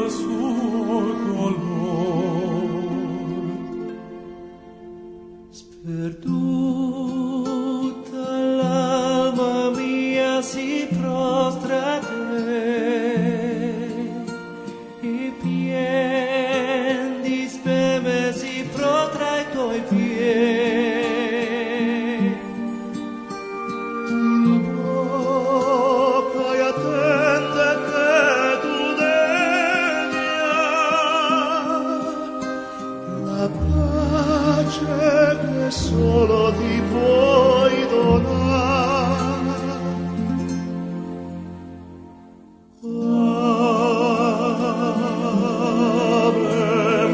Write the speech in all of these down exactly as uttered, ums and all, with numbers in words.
suo dolor. Sperduta l'alma mia si prostra a te, e pien di speme si protra ai tuoi piedi. La bocca e attende che tu degna la pace che solo ti puoi donare. Ave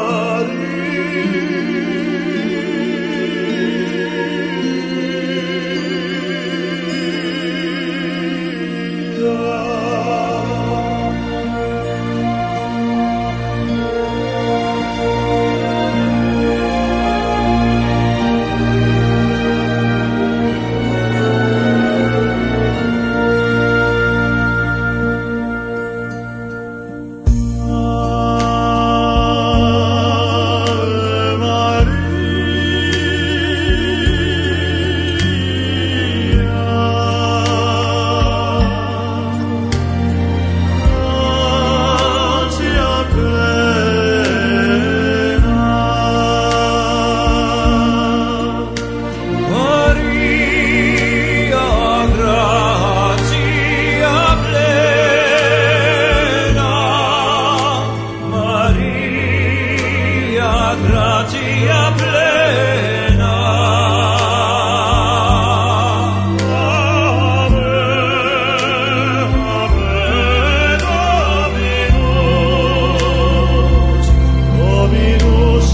gratia plena. Ave, Ave Dominus, Dominus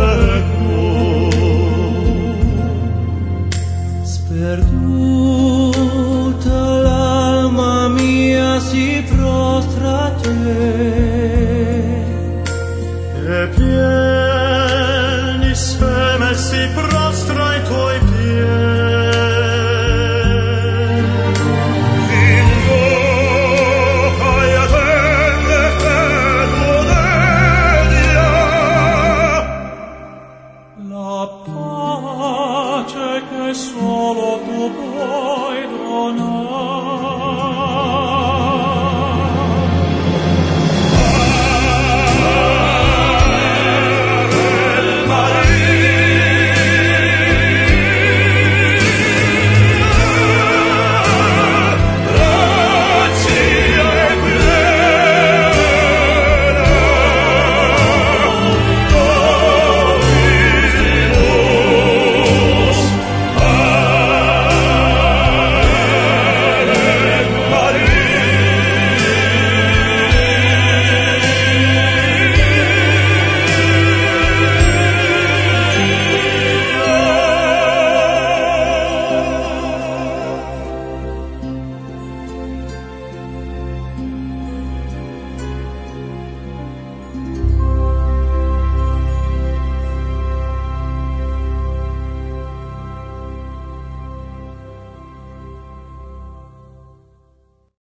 tecum. Sperduta l'alma mia si prostra a te, e pieni sfeme si prostra ai tuoi piedi. Invoca e attende che tu dedia la pace che solo tu puoi donare.